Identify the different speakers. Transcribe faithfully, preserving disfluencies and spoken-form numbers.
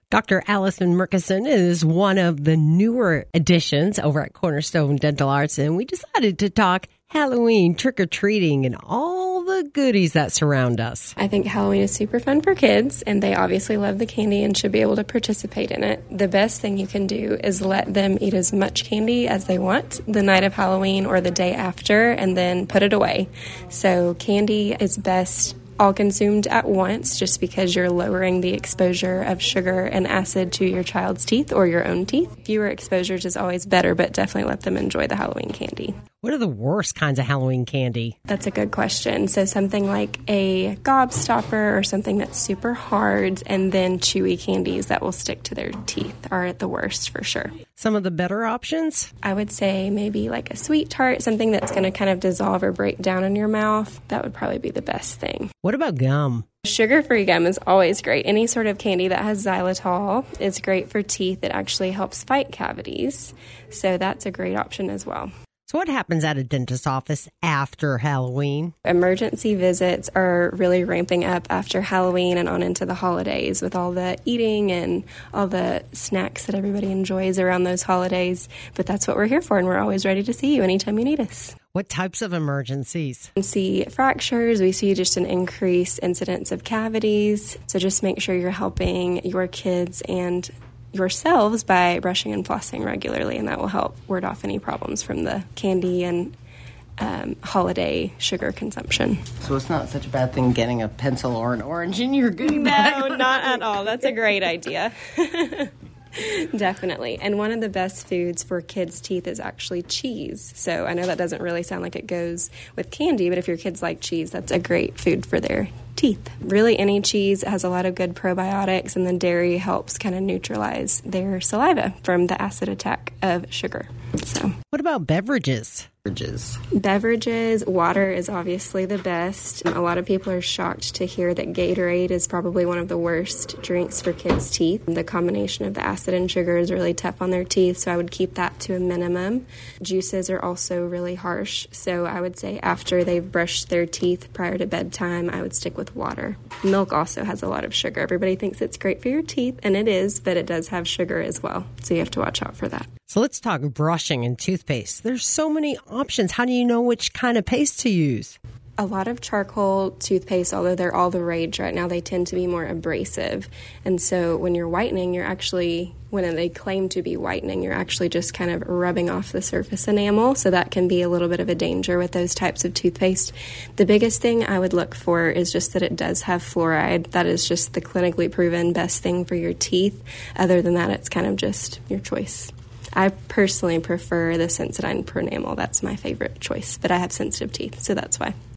Speaker 1: Doctor Allison Murkison is one of the newer additions over at Cornerstone Dental Arts, and we decided to talk Halloween, trick-or-treating, and all the goodies that surround us.
Speaker 2: I think Halloween is super fun for kids, and they obviously love the candy and should be able to participate in it. The best thing you can do is let them eat as much candy as they want the night of Halloween or the day after, and then put it away. So candy is best all consumed at once, just because you're lowering the exposure of sugar and acid to your child's teeth or your own teeth. Fewer exposures is always better, but definitely let them enjoy the Halloween candy.
Speaker 1: What are the worst kinds of Halloween candy?
Speaker 2: That's a good question. So something like a gobstopper or something that's super hard, and then chewy candies that will stick to their teeth are at the worst for sure.
Speaker 1: Some of the better options?
Speaker 2: I would say maybe like a sweet tart, something that's going to kind of dissolve or break down in your mouth. That would probably be the best thing.
Speaker 1: What about gum?
Speaker 2: Sugar-free gum is always great. Any sort of candy that has xylitol is great for teeth. It actually helps fight cavities. So that's a great option as well.
Speaker 1: So what happens at a dentist's office after Halloween?
Speaker 2: Emergency visits are really ramping up after Halloween and on into the holidays with all the eating and all the snacks that everybody enjoys around those holidays. But that's what we're here for, and we're always ready to see you anytime you need us.
Speaker 1: What types of emergencies?
Speaker 2: We see fractures. We see just an increased incidence of cavities. So just make sure you're helping your kids and yourselves by brushing and flossing regularly, and that will help ward off any problems from the candy and um, holiday sugar consumption.
Speaker 3: So it's not such a bad thing getting a pencil or an orange in your goodie bag?
Speaker 2: No, not at all. That's a great idea. Definitely. And one of the best foods for kids' teeth is actually cheese. So I know that doesn't really sound like it goes with candy, but if your kids like cheese, that's a great food for their teeth. Really, any cheese has a lot of good probiotics, and then dairy helps kind of neutralize their saliva from the acid attack of sugar. So,
Speaker 1: what about beverages?
Speaker 3: Beverages.
Speaker 2: Beverages, water is obviously the best. A lot of people are shocked to hear that Gatorade is probably one of the worst drinks for kids' teeth. The combination of the acid and sugar is really tough on their teeth, so I would keep that to a minimum. Juices are also really harsh, so I would say after they've brushed their teeth prior to bedtime, I would stick with water. Milk also has a lot of sugar. Everybody thinks it's great for your teeth, and it is, but it does have sugar as well, so you have to watch out for that.
Speaker 1: So let's talk brushing and toothpaste. There's so many options. How do you know which kind of paste to use?
Speaker 2: A lot of charcoal toothpaste, although they're all the rage right now, they tend to be more abrasive. And so when you're whitening, you're actually, when they claim to be whitening, you're actually just kind of rubbing off the surface enamel. So that can be a little bit of a danger with those types of toothpaste. The biggest thing I would look for is just that it does have fluoride. That is just the clinically proven best thing for your teeth. Other than that, it's kind of just your choice. I personally prefer the Sensodyne Pronamel. That's my favorite choice, but I have sensitive teeth, so that's why.